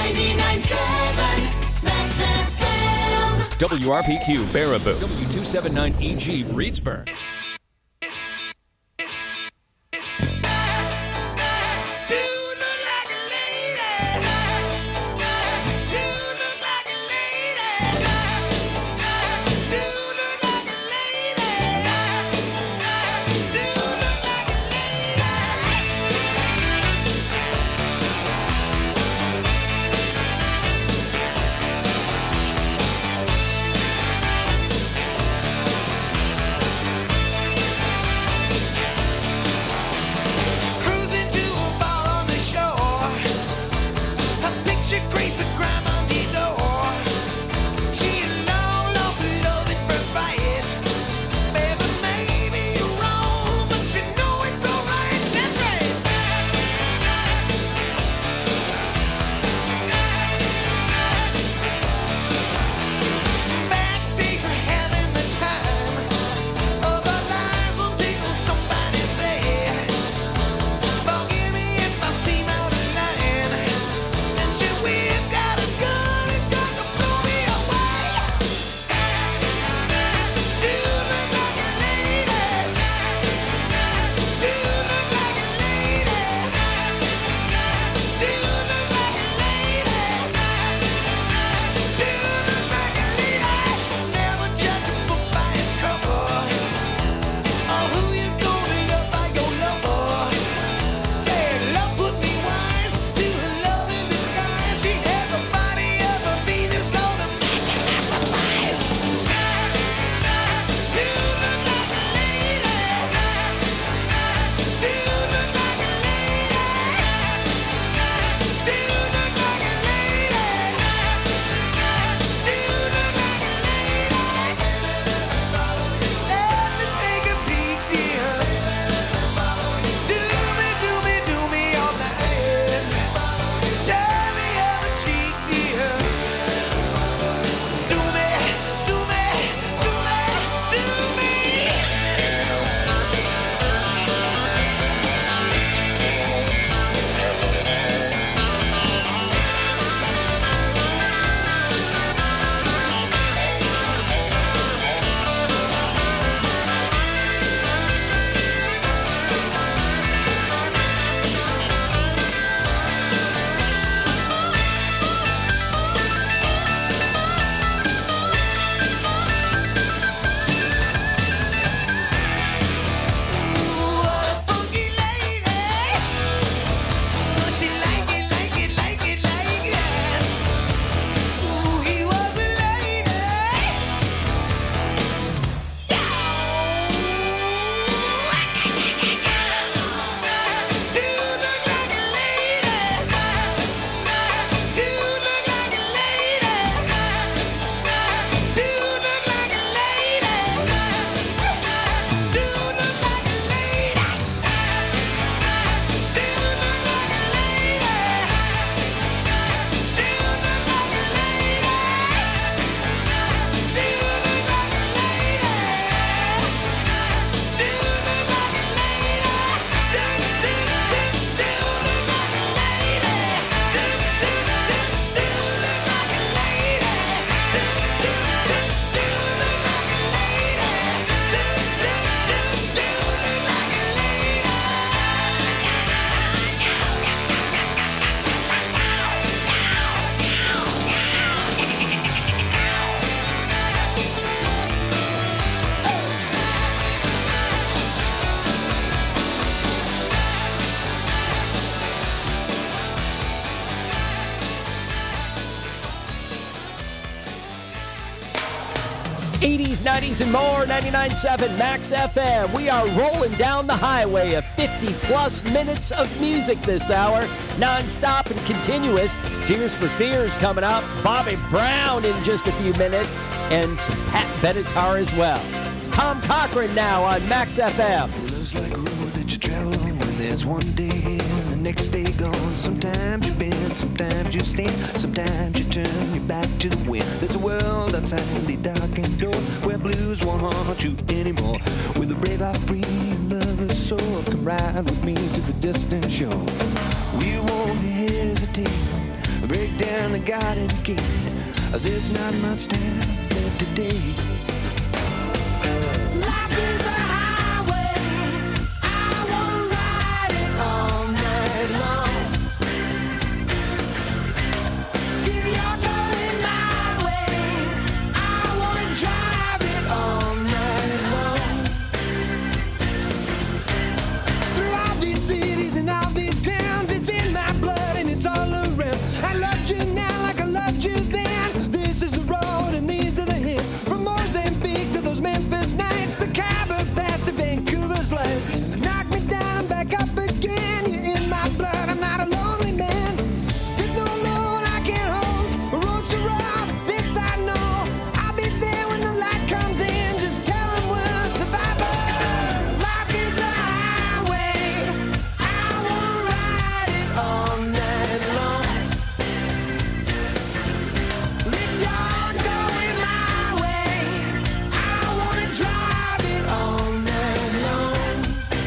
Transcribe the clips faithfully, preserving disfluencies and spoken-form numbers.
ninety-nine point seven Max F M. W R P Q Baraboo. W two seventy-nine E G Reedsburg. eighties, nineties, and more, ninety-nine point seven Max F M. We are rolling down the highway of fifty-plus minutes of music this hour, non-stop and continuous. Tears for Fears coming up, Bobby Brown in just a few minutes, and some Pat Benatar as well. It's Tom Cochran now on Max F M. It looks like a road that you travel on when there's one day and the next day gone. Sometimes you bend, sometimes you stand, sometimes you turn your back to the wind. There's a world outside the darkened door where blues won't haunt you anymore. With a brave heart free and lover's soul, come ride with me to the distant shore. We won't hesitate, break kick down the garden gate. There's not much time left today. Life is a highway, I wanna ride it all night long. If you're going my way, I wanna drive it all night long. Through all these cities and all these towns, it's in my blood and it's all around. I loved you now like I loved you then. This is the road and these are the hills. From Mozambique to those Memphis nights, the Khyber Pass to Vancouver's lights. Knock me down and back up again. You're in my blood, I'm not a lonely man. There's no load I can't hold. The road's so rough, this I know. I'll be there when the light comes in. Just tell them we're survivors. Life is a highway, I wanna ride it all night long. If you're going my way, I wanna drive it all night long.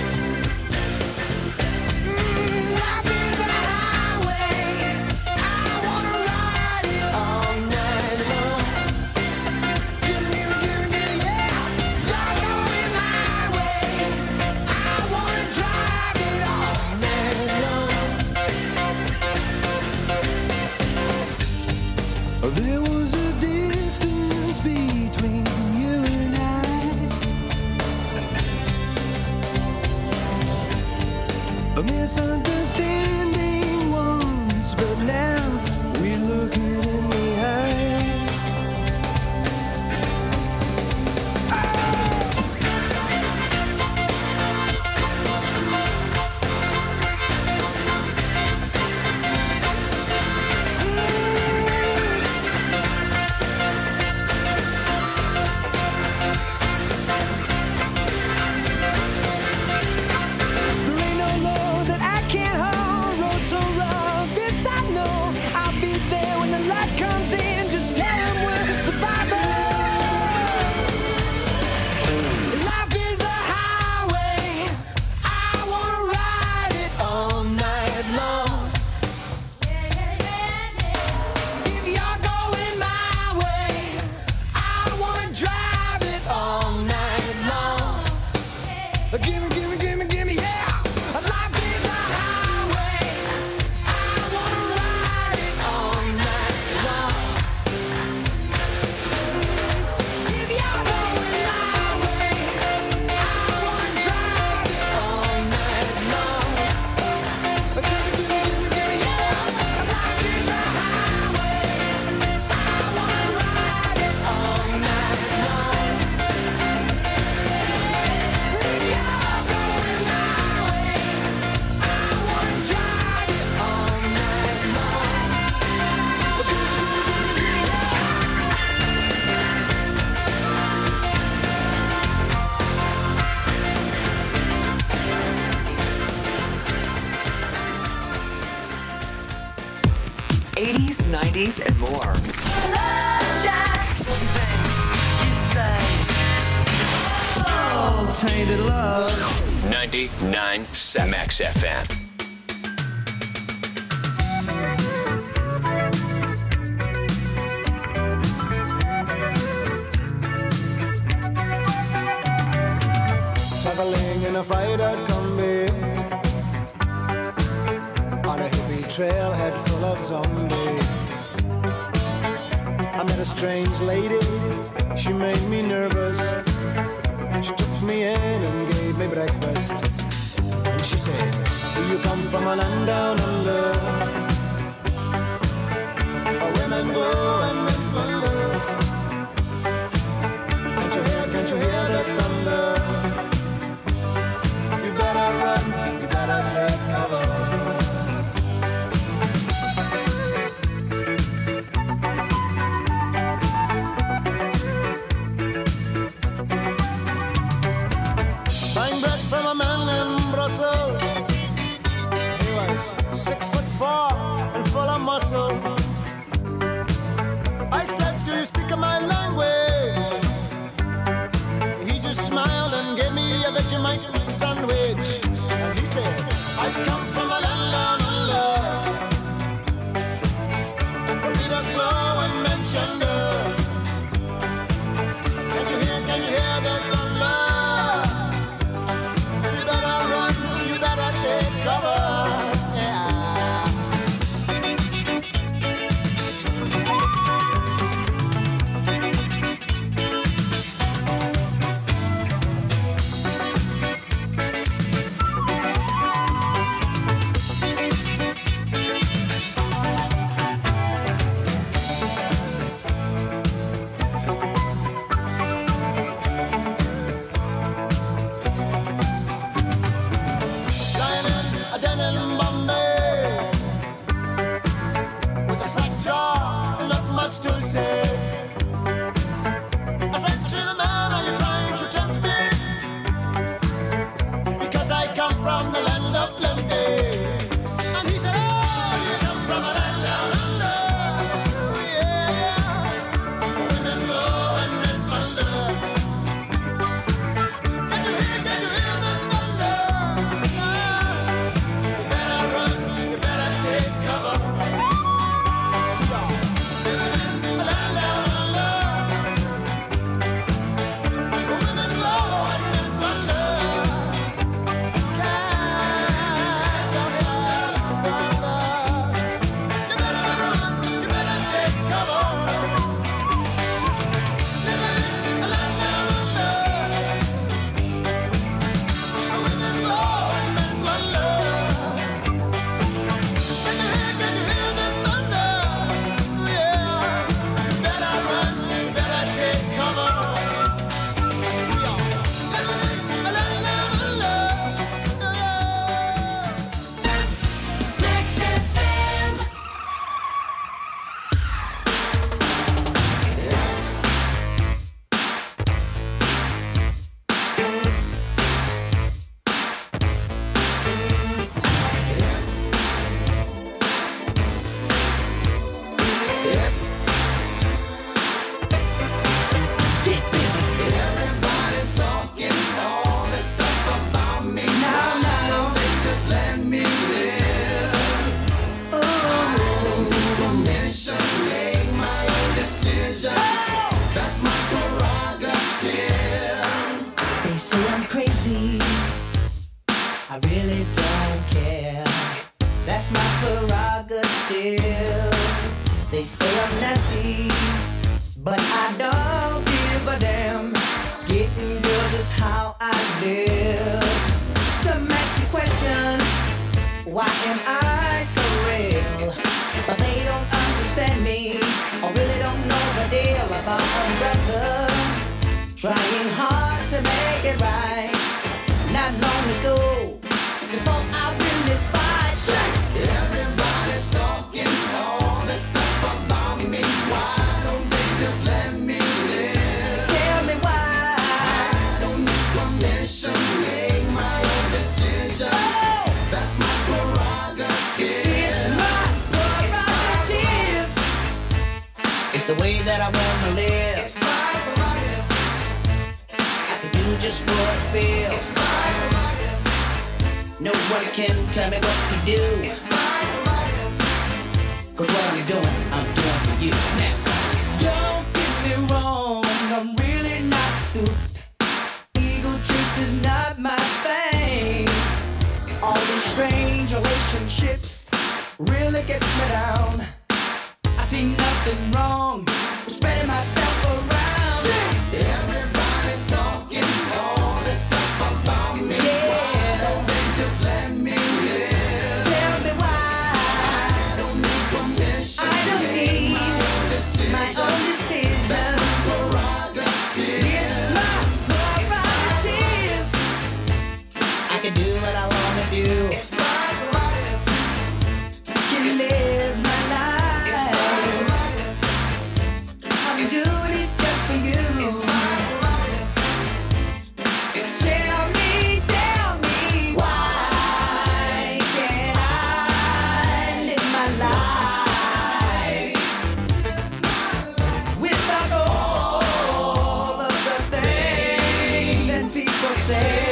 Mm, life is a highway, I wanna ride it all night long. Give me, give me, yeah. You're going my way, I wanna drive it all night long. There was a distance between you and I, a misunderstanding once, but now we're looking in the eye. There ain't no load that I can't hold. Road so rough, this I know. I'll be there when the light comes in. Just tell them we're survivors. Life is a highway, I wanna ride it all night long. If you're going my way, I wanna drive it all night long. Gimme, gimme, gimme, gimme, yeah. Life is a highway, I wanna ride it all night long. If you're going my way, I wanna drive it all night long. Gimme, gimme, gimme, gimme, yeah. Life is a highway, I wanna ride it all night long. If you're going my way, I wanna drive it all night long. eighties, nineties, and more. Tainted love. ninety-nine Max F M. Traveling in a fried out combi on a hippie trailhead full of zombies. I met a strange lady, she made me nervous. She took me in and gave me breakfast. And she said, do you come from a land down under, where women go and men plunder? Can't you hear, can't you hear the thunder? You better run, you better take cover. Buying bread from a man in Brussels. He was six foot still. They say I'm nasty, but I don't give a damn. Getting girls is how I live. Some ask me questions, why am I so real? But they don't understand me, or really don't know the deal about a brother trying hard to make it right. Not long ago, before I win this fight, everybody's talking all this stuff about me. Why don't they just let me live? Tell me why. I don't need permission, make my own decisions. Oh, that's my prerogative. It's my prerogative. It's the way that I wanna live. It's my prerogative. I can do just what I feel. It's my prerogative. No one can tell me what to do. It's my prerogative. Cause what I'm doing, I'm doing for you now. Don't get me wrong, I'm really not suited. Ego trips is not my thing. All these strange relationships really gets me down. I see nothing wrong with spreading myself around. Everybody's talking all this stuff about me. Yeah. Why don't they just let me live? Tell me why. I don't need permission. I don't need my own decisions. My own decisions. That's my prerogative. It's my prerogative. I can do what I wanna do. It's my prerogative. Can live my life. It's my prerogative. I'm doing it just for you. It's my prerogative. Tell me, tell me, why can't I live my life without all of the things that people say?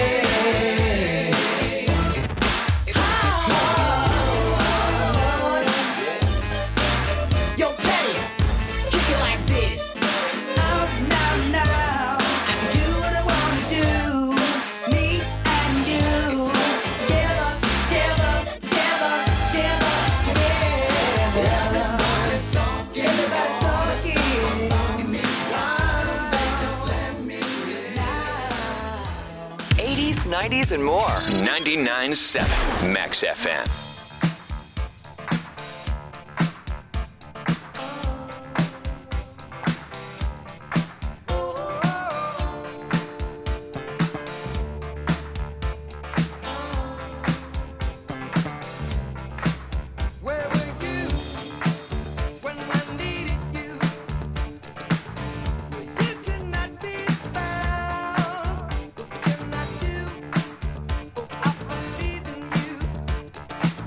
Yo, Teddy, kick it like this. Now, now, now, I can do what I wanna do. Me and you, together, together, together, together, together. Everybody's talking, everybody's talking. Why don't they just let me live? eighties, nineties, and more. ninety-nine point seven Max F M. Where were you when I needed you? You could not be found. What can I do? Oh, I believe in you.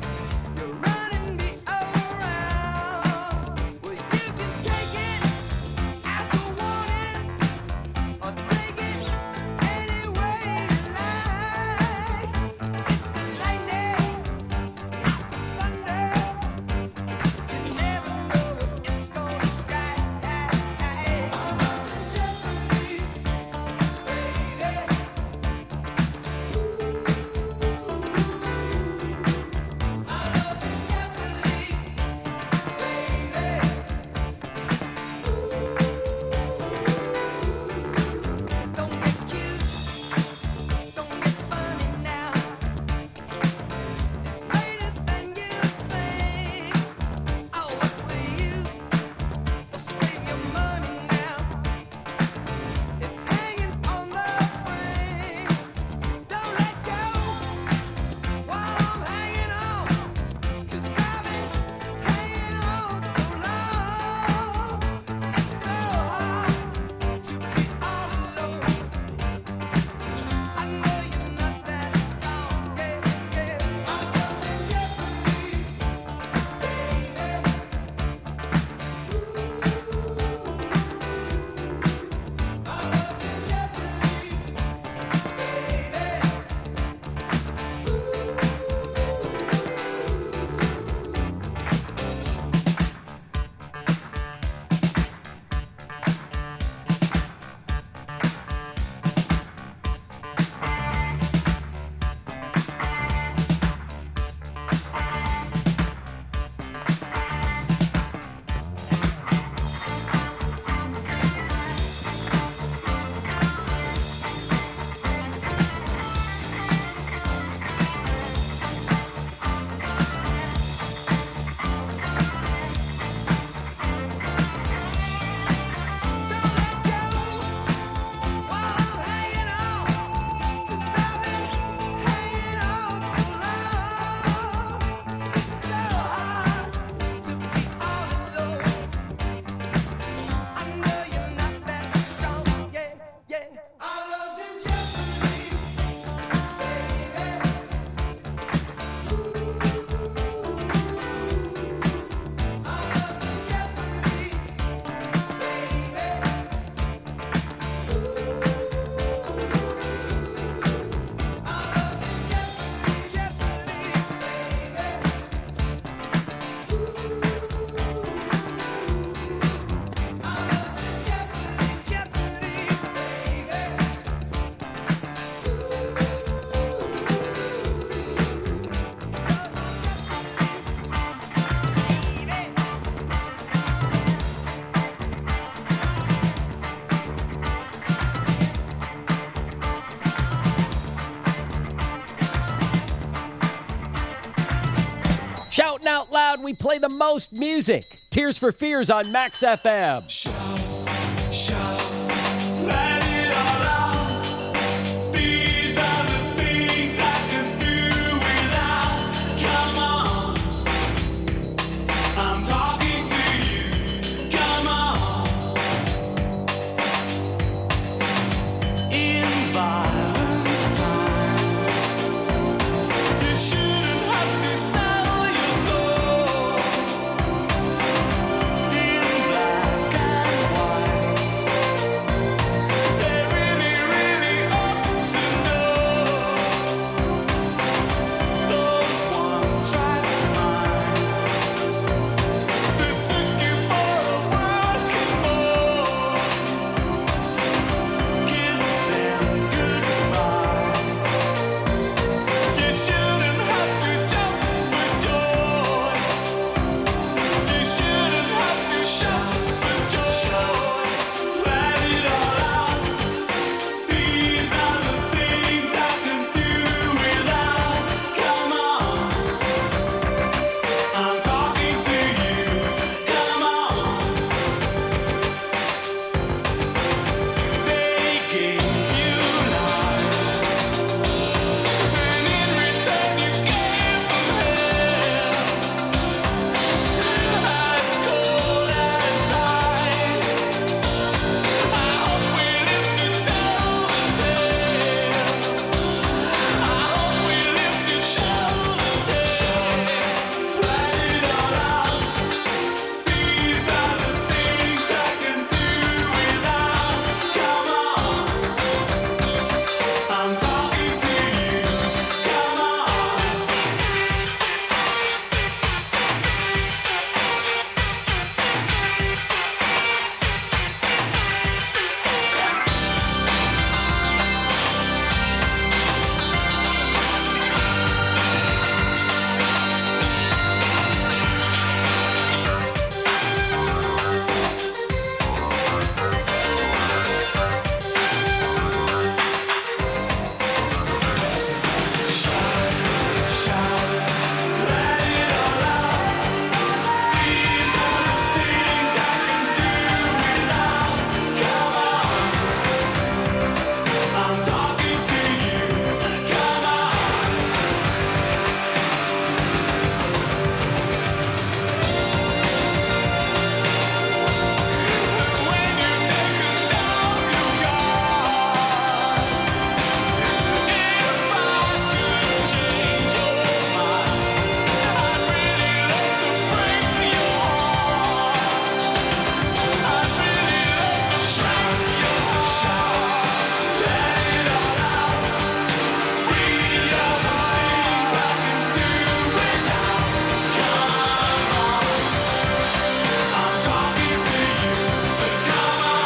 loud, we play the most music. Tears for Fears on Max F M. Shout, shout, let it all out. These are the things I can do without. Come on, I'm talking to you. Come on. In violent times, you shouldn't have to sell your soul. In black and white, they really, really ought to know. Those one-track minds that took you for a working boy. Kiss them goodbye. You shouldn't have to jump for joy. You shouldn't have to shout for joy. Let it all out. These are the things I can do without. Come on, I'm talking to you. Come on. They gave you life, and in return you gave them hell. As cold as ice. I hope we live to tell the tale. I hope we live to show the tale. Let it all out. These are the things I can do without. Come on, I'm talking to you. Come on. Shout, let it all out. These are the things I can do without. Come on, I'm talking to you. Come on. When you're taking down your guard, if I could change your mind, I'd really love to break your heart. I'd really love to shout your shout. Let it all out. These are the things I can do without. Come on, I'm talking to you, so come on.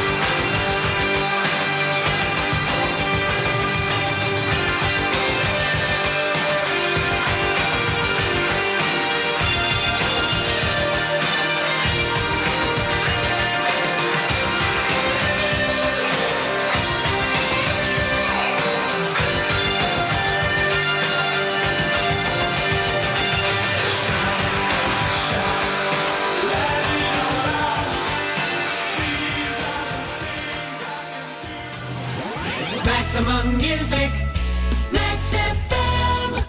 Maximum music, Max F M.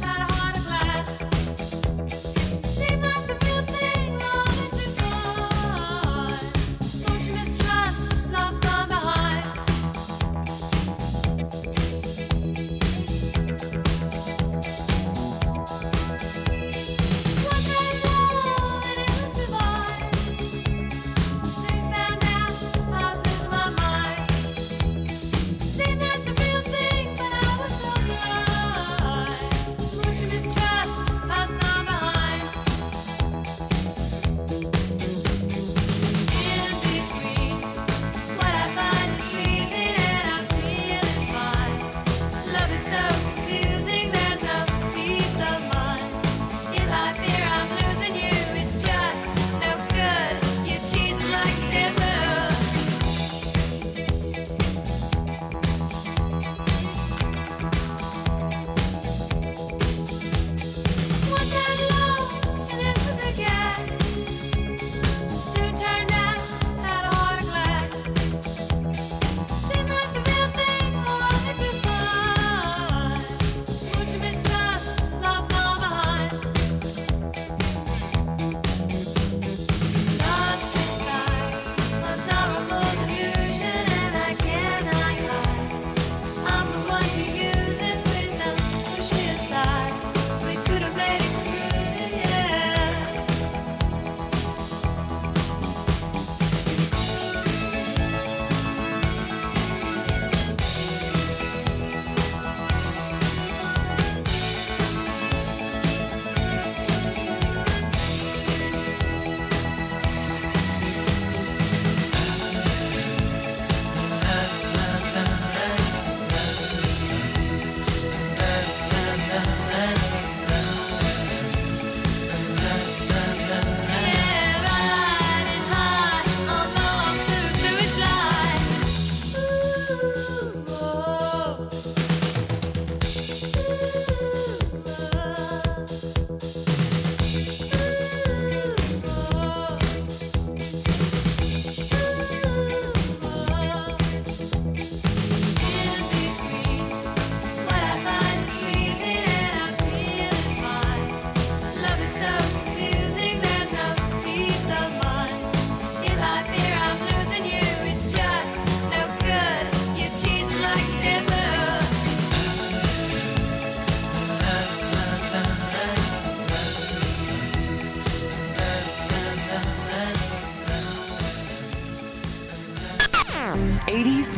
Seemed like the real thing long to go.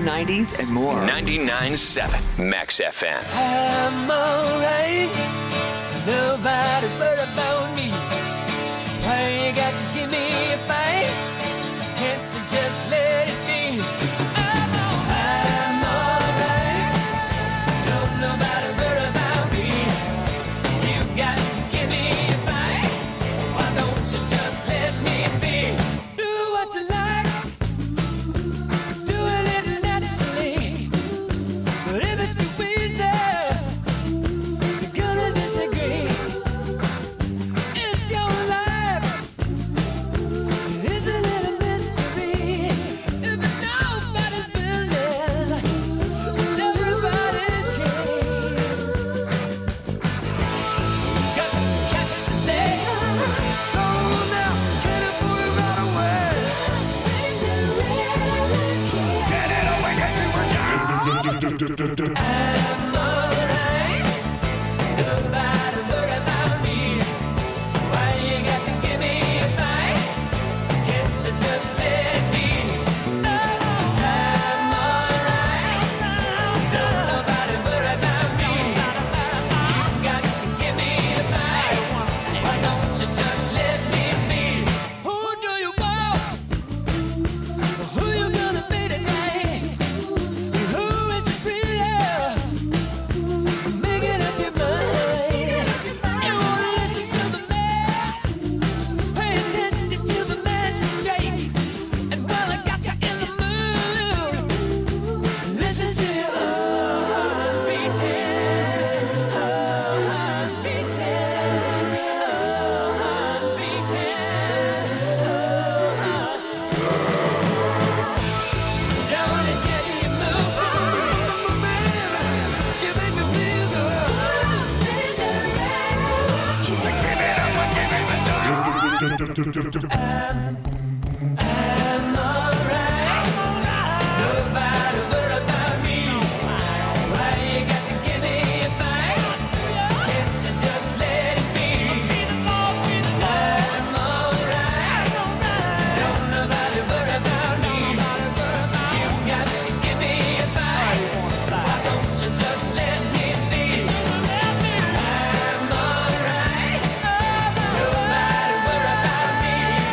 nineties, and more. ninety-nine point seven Max F M. I'm alright. Nobody worry about me. Why you got to give me a fight? Can't you just let it be? I'm alright. I'm alright. Don't nobody worry about me. You got to give me a fight. Why don't you just let me be? Do what you like. Do a little naturally. But if it's too easy, you're gonna disagree. It's your life. It is a little mystery. If it's nobody's business, it's everybody's game. Got to catch a leg. Go now, get it, put it right away. Get it away, get you down. I'm alright. Nobody worry about me. Why you got to give me a fight? Can't you just let it be? I'm alright. Don't nobody worry about me. You got to give me a fight. Why don't you just let me be? Who do you want? Who you gonna be tonight? Who is it really? Making up your mind. You wanna listen to the man? Pay attention to the magistrate. And while I got you in the mood, listen to your heart beating, heart beating, heart beating, Don't it get you moving, baby? You make me feel good. Cinderella, give it up, give it up. I'm alright. Nobody worry about me. Why you got to give me a fight? Can't you just let it be? I'm alright. Don't nobody worry about me. You got to give me a fight. Why don't you just let me be? I'm alright. Nobody worry about me.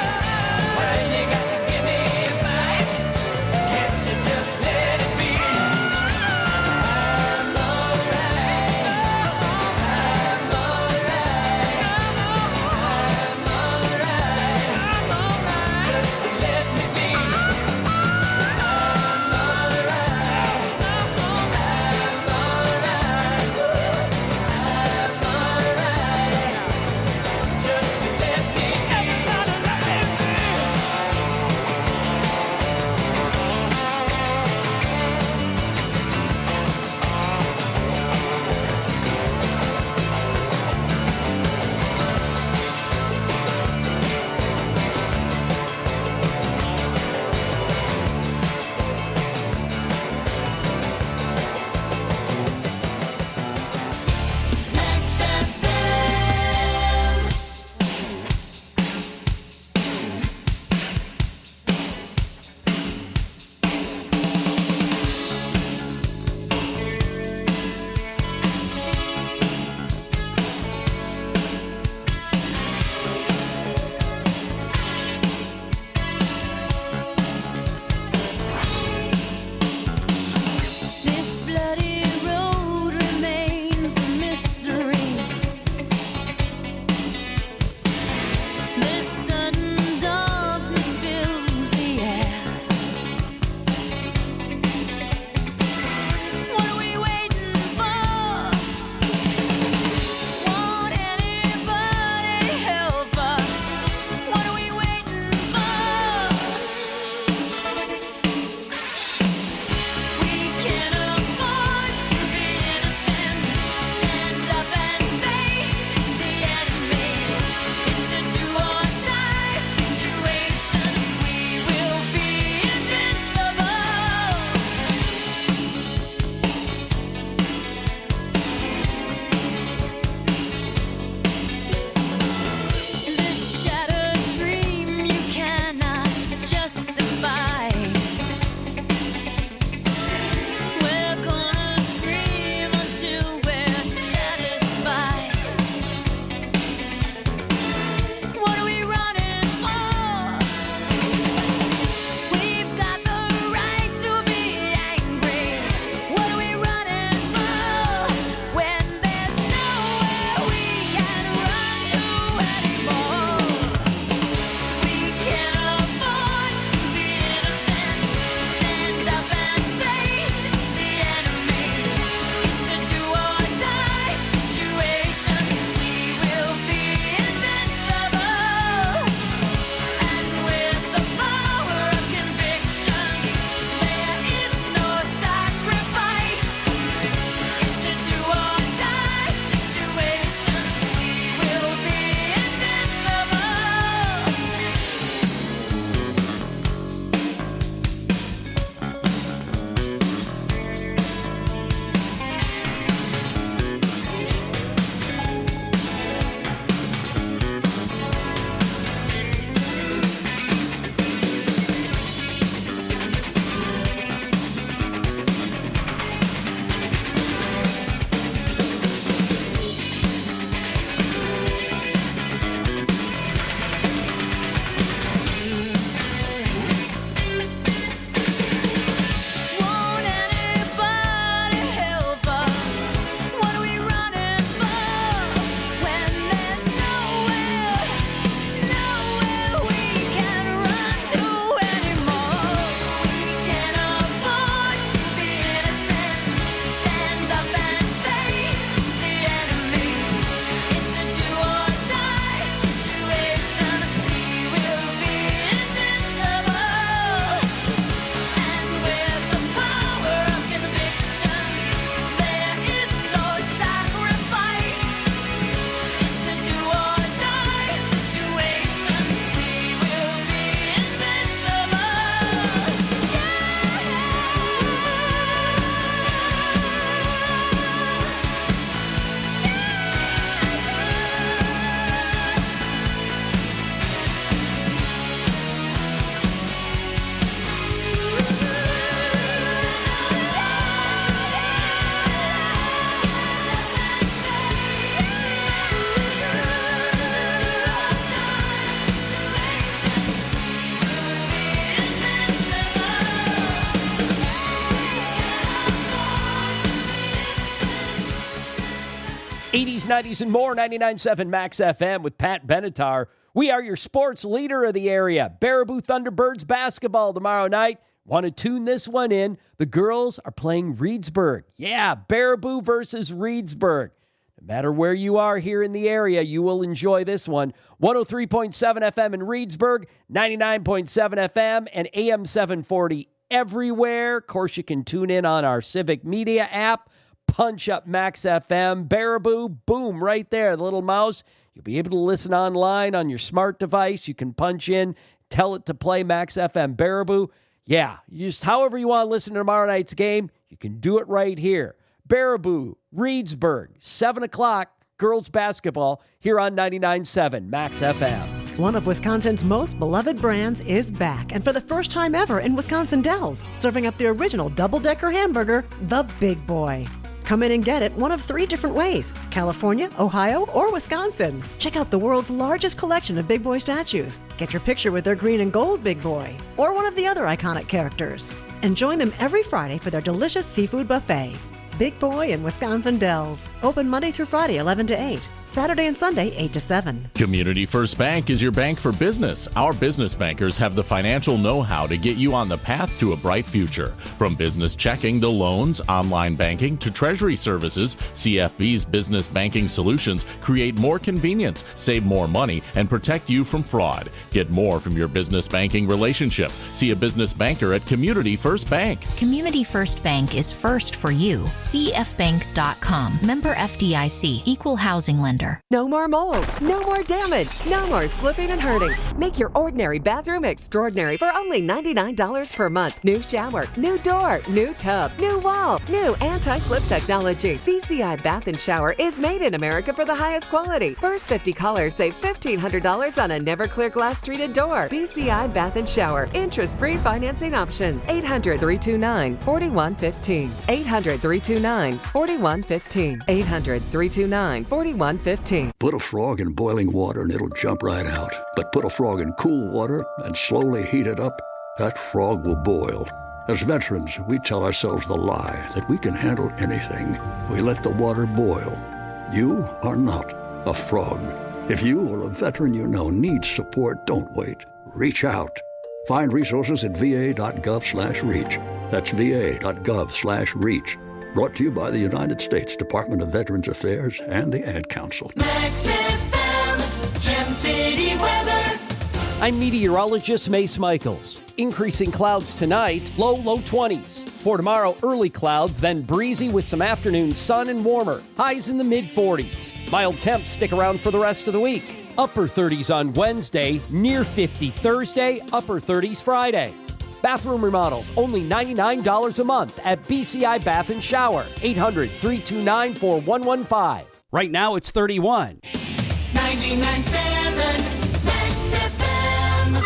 eighties, nineties, and more, ninety-nine point seven Max F M with Pat Benatar. We are your sports leader of the area. Baraboo Thunderbirds basketball tomorrow night. Want to tune this one in? The girls are playing Reedsburg. Yeah, Baraboo versus Reedsburg. No matter where you are here in the area, you will enjoy this one. one oh three point seven F M in Reedsburg, ninety-nine point seven F M, and A M seven forty everywhere. Of course, you can tune in on our Civic Media app. Punch up Max F M. Baraboo, boom, right there, the little mouse. You'll be able to listen online on your smart device. You can punch in, tell it to play Max F M Baraboo. Yeah, just however you want to listen to tomorrow night's game, you can do it right here. Baraboo, Reedsburg, seven o'clock, girls basketball here on ninety-nine point seven Max F M. One of Wisconsin's most beloved brands is back, and for the first time ever in Wisconsin Dells, serving up the original double-decker hamburger, the Big Boy. Come in and get it one of three different ways: California, Ohio, or Wisconsin. Check out the world's largest collection of Big Boy statues. Get your picture with their green and gold Big Boy, or one of the other iconic characters. And join them every Friday for their delicious seafood buffet. Big Boy in Wisconsin Dells. Open Monday through Friday, eleven to eight. Saturday and Sunday, eight to seven. Community First Bank is your bank for business. Our business bankers have the financial know-how to get you on the path to a bright future. From business checking to loans, online banking to treasury services, C F B's business banking solutions create more convenience, save more money, and protect you from fraud. Get more from your business banking relationship. See a business banker at Community First Bank. Community First Bank is first for you. C F bank dot com. Member F D I C. Equal housing lender. No more mold. No more damage. No more slipping and hurting. Make your ordinary bathroom extraordinary for only ninety-nine dollars per month. New shower, new door, new tub, new wall, new anti-slip technology. B C I Bath and Shower is made in America for the highest quality. First fifty callers save fifteen hundred dollars on a Never-Clear glass treated door. B C I Bath and Shower. Interest-free financing options. eight hundred, three two nine, four one one five. eight hundred, three two nine, four one one five. eight hundred, three two nine, four one one five. Put a frog in boiling water and it'll jump right out. But put a frog in cool water and slowly heat it up, that frog will boil. As veterans, we tell ourselves the lie that we can handle anything. We let the water boil. You are not a frog. If you or a veteran you know needs support, don't wait. Reach out. Find resources at va.gov slash reach. That's va.gov slash reach. Brought to you by the United States Department of Veterans Affairs and the Ad Council. Max F M, Gem City weather. I'm meteorologist Mace Michaels. Increasing clouds tonight, low, low twenties. For tomorrow, early clouds, then breezy with some afternoon sun and warmer. Highs in the mid forties. Mild temps stick around for the rest of the week. Upper thirties on Wednesday, near fifty Thursday, upper thirties Friday. Bathroom remodels, only ninety-nine dollars a month at B C I Bath and Shower. eight hundred, three two nine, four one one five. Right now it's thirty-one. ninety-nine point seven Max F M.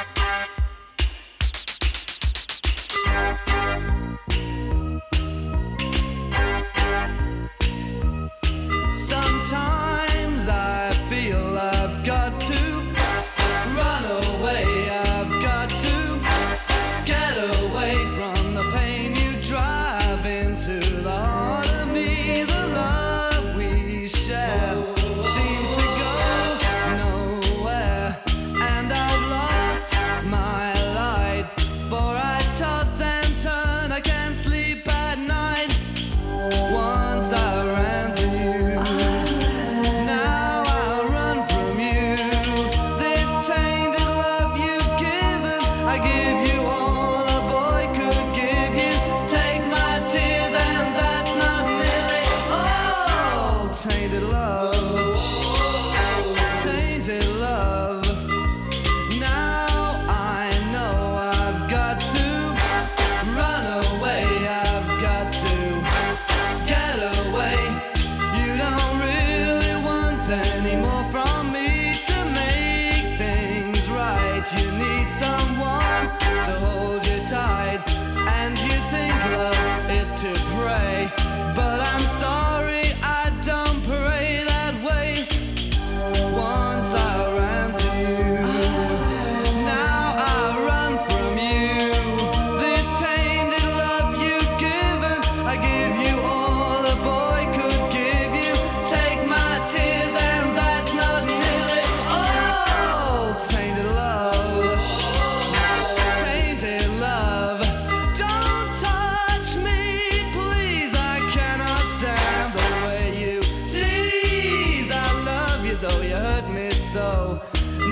Sometimes I feel I've got to run away. I've got to get away from the pain you drive into the heart of me. The love we share seems to go nowhere, and I've lost my light. For I toss and turn, I can't sleep at night. Once I ran to you, now I run from you. This tainted love you've given, I give you all a boy could give you. Take my tears and that's not nearly all. Tainted love, tainted love. Now I know I've got to run away. I've got to get away. You don't really want any more from me to make things right. You need someone to hold you tight, and you think love is to pray. But I'm sorry, I don't pray that way.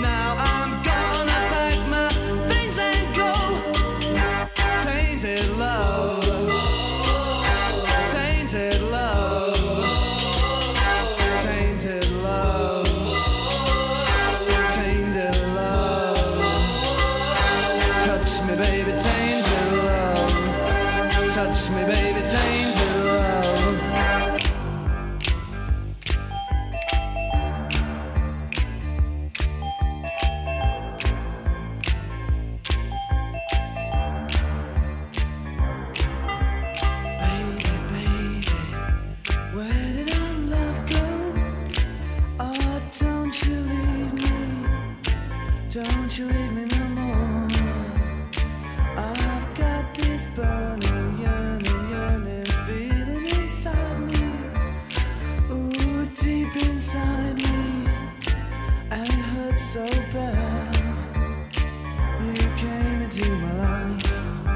now I'm gonna pack my things and go. Tainted love, tainted love, tainted love, tainted love. Touch me, baby, tainted love. Touch me, baby, tainted love. Baby, baby, where did our love go? Oh, don't you leave me, don't you leave me no more. I've got this burning, yearning, yearning feeling inside me. Ooh, deep inside me, and it hurts so bad. You came into my life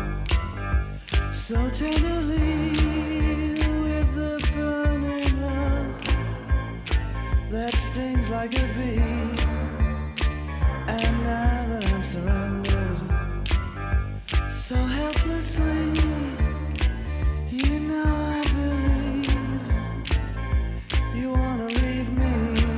so tenderly with the burning love that stings like a bee. And now that I'm surrendered so helplessly, you know I believe you wanna leave me.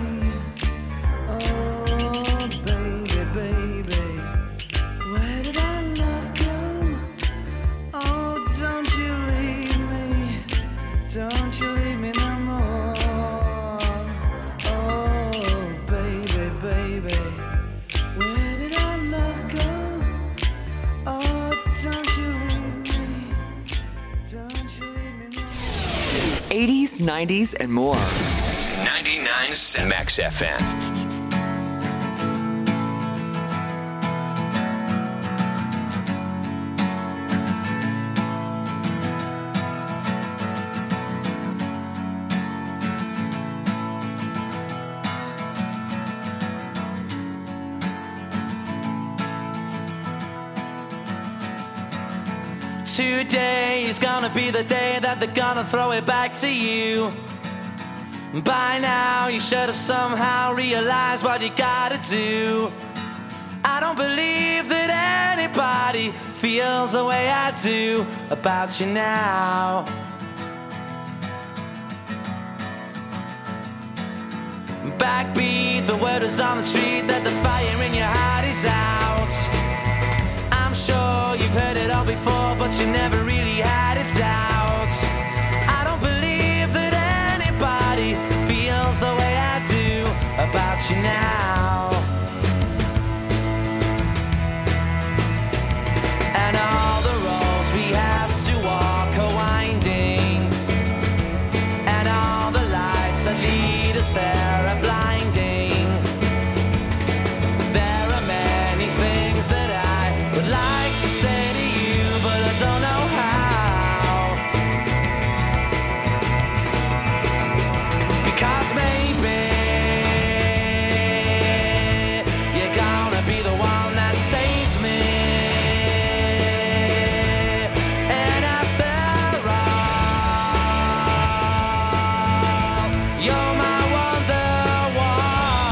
Oh, baby, baby, where did our love go? Oh, don't you leave me, don't you leave me no more. Oh, baby, baby, where did our love go? Oh, don't you leave me, don't you leave me no more. eighties, nineties, and more. ninety-nine point seven Max F M. Today is gonna be the day that they're gonna throw it back to you. By now you should have somehow realized what you gotta do. I don't believe that anybody feels the way I do about you now. Backbeat, the word is on the street that the fire in your heart is out. I'm sure you've heard it all before, but you never really had a doubt. I don't believe that anybody feels the way I do about you now. And all the roads we have to walk are winding, and all the lights that lead us there are blinding. There are many things that I would like to say to you, but I don't know how. Because maybe you're gonna be the one that saves me. And after all, you're my Wonderwall.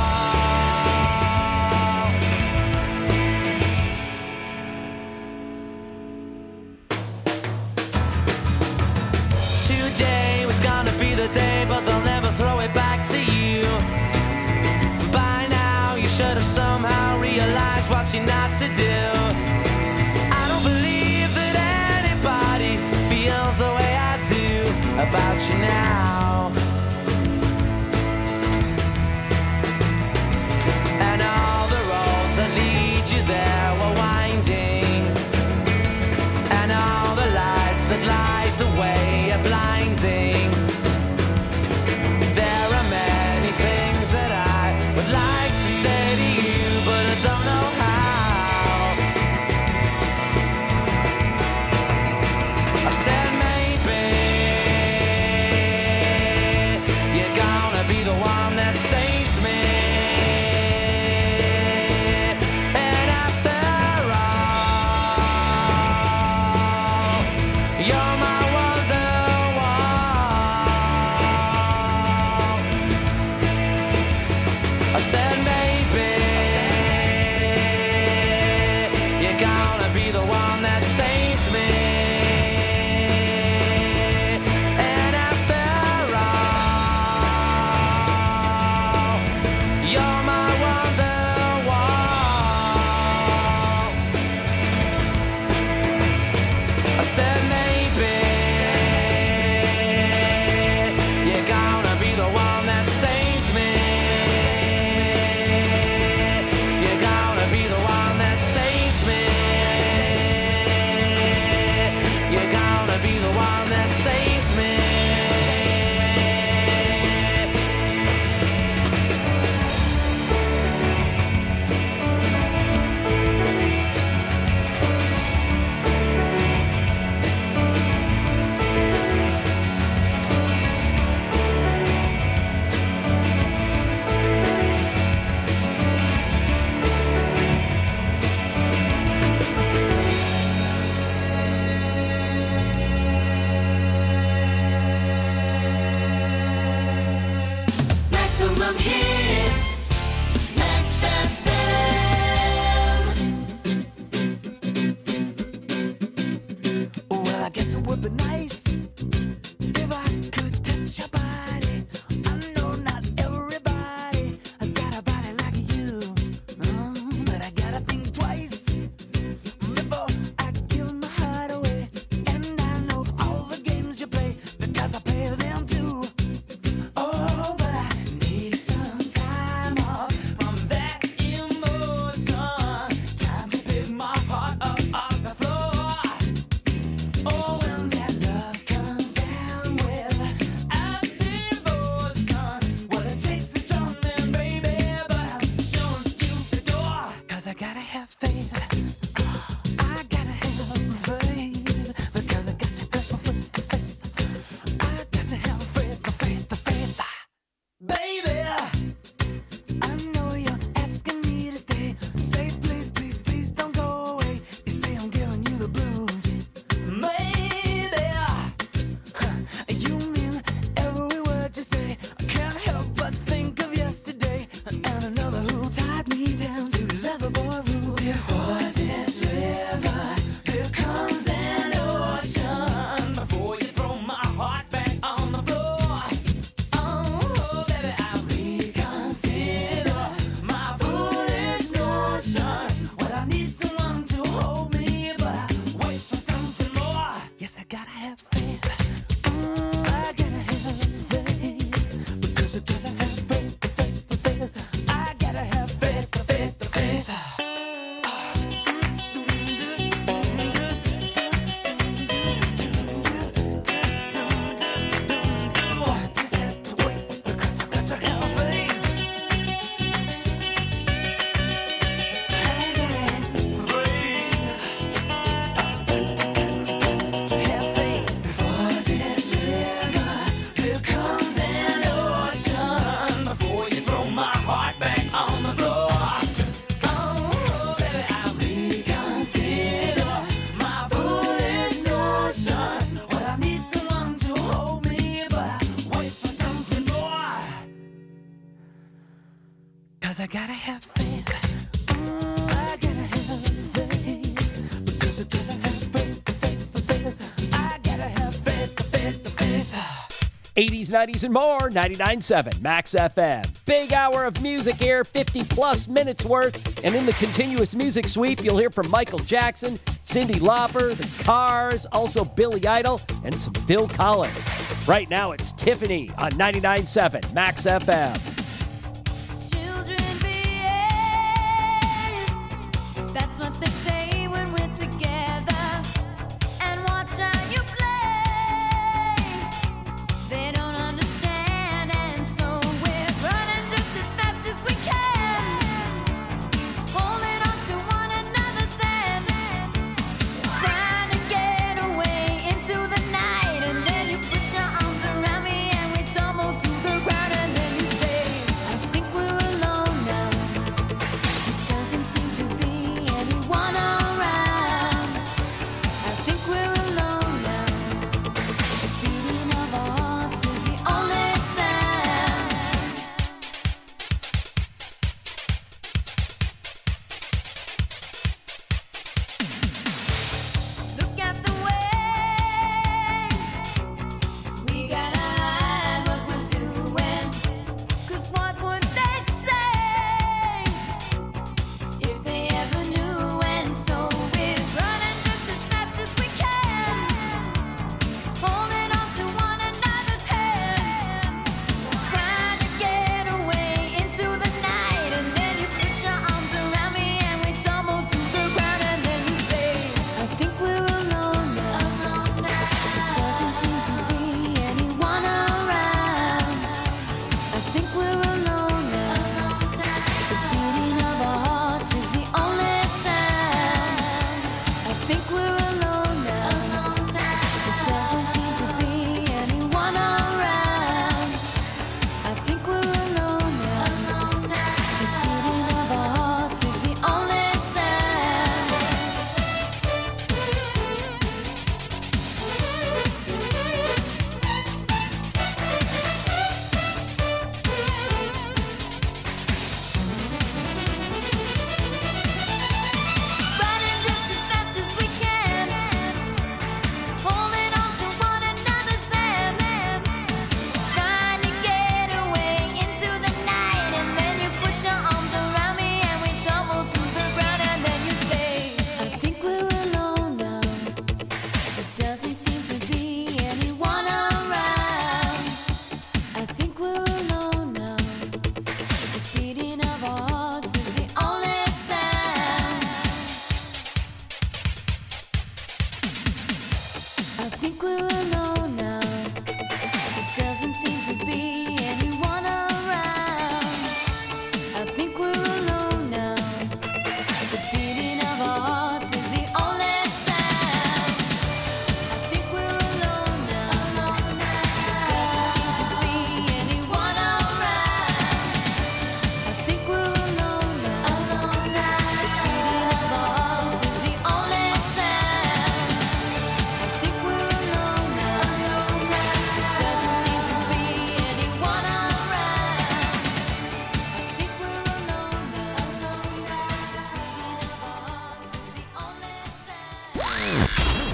Today was gonna be the day, but they'll never throw it back to you. By now you should have somehow realized what you're not to do. I don't believe that anybody feels the way I do about you now. And all the roads that lead you there were winding, and all the lights that light the way are blinding. There are many things that I would like to say to you, but I don't know how. some hits. Max F M. Well, I guess it would be nice if I could touch your body. I know not everybody has got a body like you, mm, but I gotta think twice before I give my heart away. And I know all the games you play because I play them too. Oh, but I need some time off from that emotion. Time to pick my heart up off the floor. Oh, when that love comes down with a devotion, well, it takes a strong man, baby, but I'm showing you the door. 'Cause I gotta have faith. I gotta have faith. Because I got to go with the faith. I got to have faith, the faith, the faith. Baby, I know you're asking me to stay. Say please, please, please don't go away. You say I'm giving you the blues. Maybe you mean every word you say. I can't help but think of yesterday and another who tied me down to Loverboy rules. Before this river, here comes an ocean. Before you throw my heart back on the floor. Oh, baby, I reconsider my foolish notion. Well, I need someone to hold me, but I wait for something more. Yes, I gotta have faith. Mm, I gotta have faith. Because I gotta have faith, the faith, the faith. I gotta have faith, the faith, the faith. Just have to wait because I got to have faith. I gotta have faith. To have faith before this river, here comes an ocean. Before you throw my heart back on the floor. Oh, baby, I reconsider my foolish notion. Well, I need someone to hold me, but I wait for something more. 'Cause I gotta have faith. Mm, I gotta have faith. Because I gotta have faith, the faith, the faith. I gotta have faith, the faith, the faith. eighties, nineties, and more, ninety-nine point seven Max F M. Big hour of music here, fifty plus minutes worth. And in the continuous music sweep, you'll hear from Michael Jackson, Cyndi Lauper, The Cars, also Billy Idol, and some Phil Collins. Right now, it's Tiffany on ninety-nine point seven Max F M. Children behave. That's what they say when we're together. And watch how you play. They don't understand, and so we're running just as fast as we can. Holding on to one another's hand. Trying to get away into the night. And then you put your arms around me and we tumble to the ground. And then you say, I think we're alone now. It doesn't seem to be any one of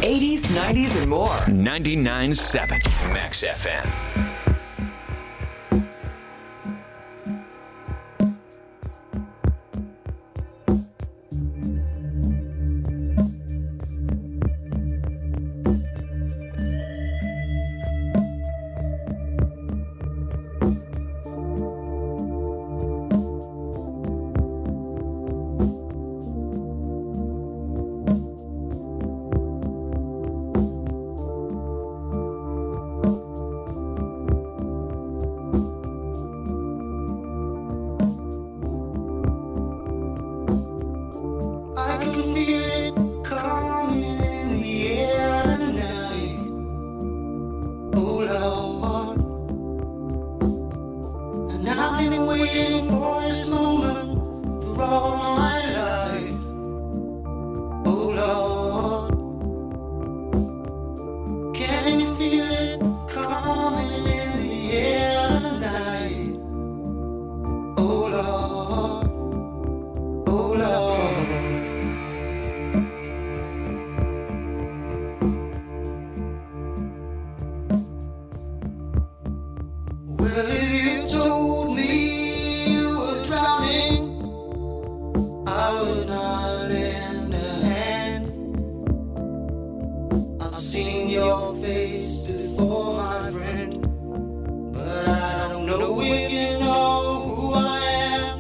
eighties, nineties, and more. ninety-nine point seven Max F M. I can feel it coming in the air tonight. Oh Lord, and I've been waiting for this moment for all my life. Oh Lord, can you feel it coming in the air tonight? Oh Lord, oh Lord. Well, if you told me you were drowning, I would not lend a hand. I've seen your face before, my friend, but I don't know if you know who I am.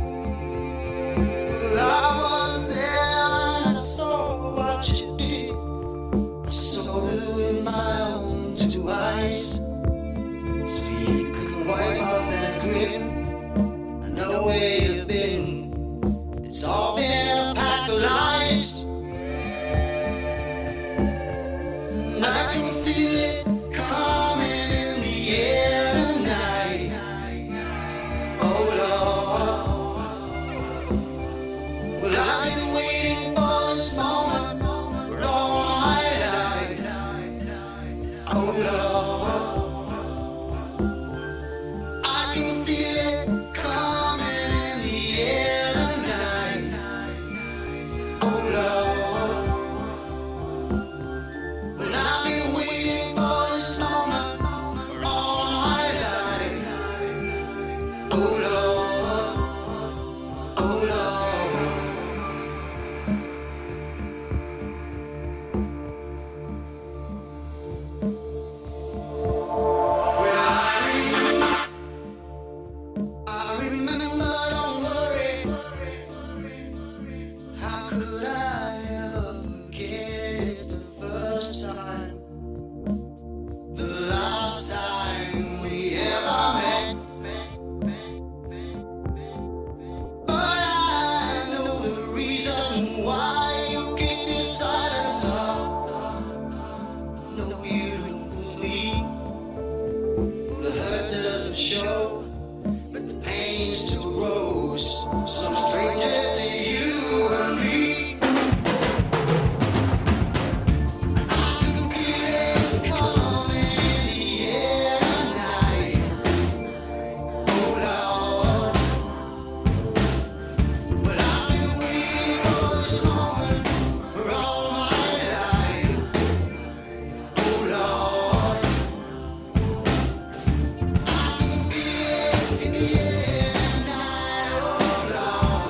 Well, I was there and I saw what you did. I saw it with my own two eyes. So you couldn't wipe off that grin. I know where you've been. It's all been a pack of lies. And I can feel it coming in the air tonight. Oh Lord. Well, I've been waiting for this moment for all my life. Oh Lord. I can feel it coming in the air tonight. Oh Lord. Well, I've been waiting for this moment for all my life. Oh Lord. Oh Lord. Well, I remember. I remember, don't worry. How could I ever forget? It's the first time, the last time we ever met. But I know the reason why you keep your silence up. No, you don't fool me. The hurt doesn't show, but the pain still grows. Some stranger to you and me. I can feel it coming in the air tonight. Oh Lord. Well, I've been waiting for this moment for all my life. Oh Lord. I can feel it in the air tonight. Oh Lord.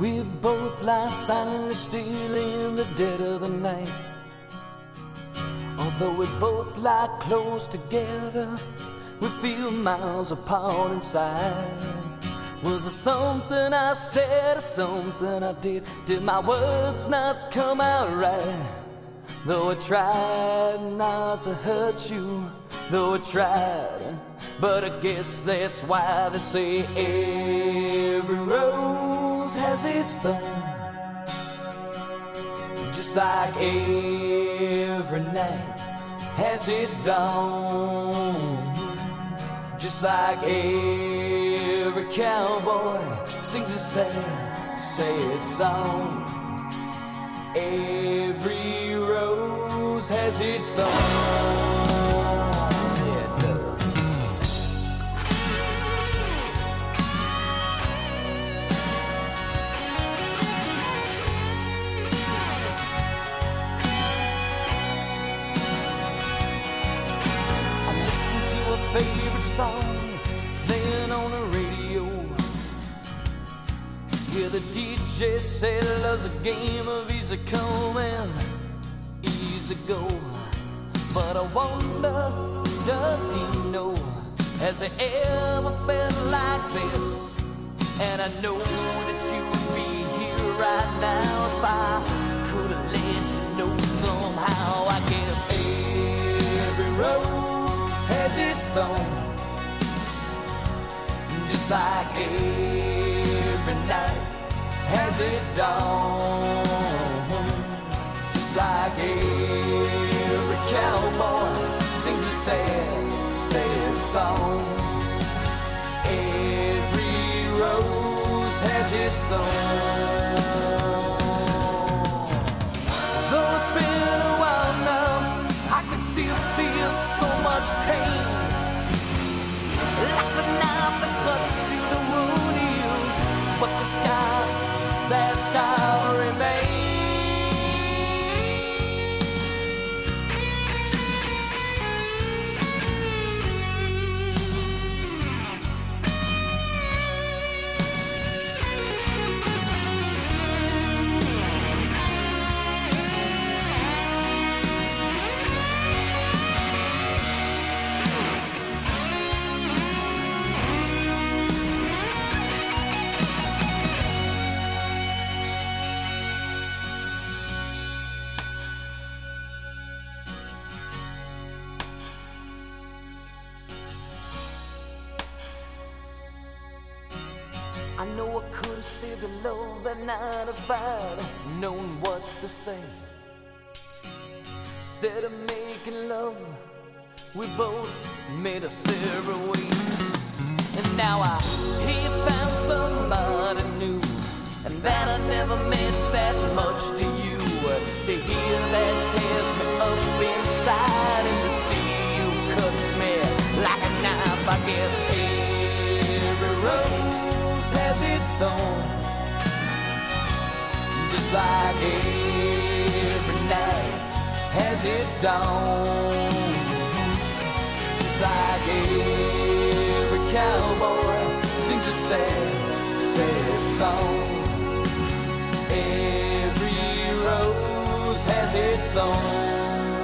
We both lie silently still in the dead of the night. Although we both lie close together, we feel miles apart inside. Was it something I said or something I did? Did my words not come out right? Though I tried not to hurt you, though I tried, but I guess that's why they say every rose has its thorn. Just like every night has its dawn. Just like every cowboy sings a sad, sad song. Every rose has its thorn. Yeah, it does. I listen to a favorite song playing on the radio. Yeah, the D J said love's a game of easy come and easy go. But I wonder, does he know? Has he ever felt like this? And I know that you would be here right now if I could have let you know somehow. I guess every rose has its thorn. Just like every night has its dawn. Just like every cowboy sings a sad, sad song. Every rose has its thorn. Though it's been a while now, I can still feel so much pain. Like the knife that cuts you, the wound heals, but the scar, that scar remains. I know I could have saved the love that night if I'd known what to say. Instead of making love, we both made us several ways. And now I hear you found somebody new, and that I never meant that much to you. To hear that tears me up inside, and to see you cuts me like a knife. I guess every rose has its thorn. Just like every night has its dawn. Just like every cowboy sings a sad, sad song. Every rose has its thorn.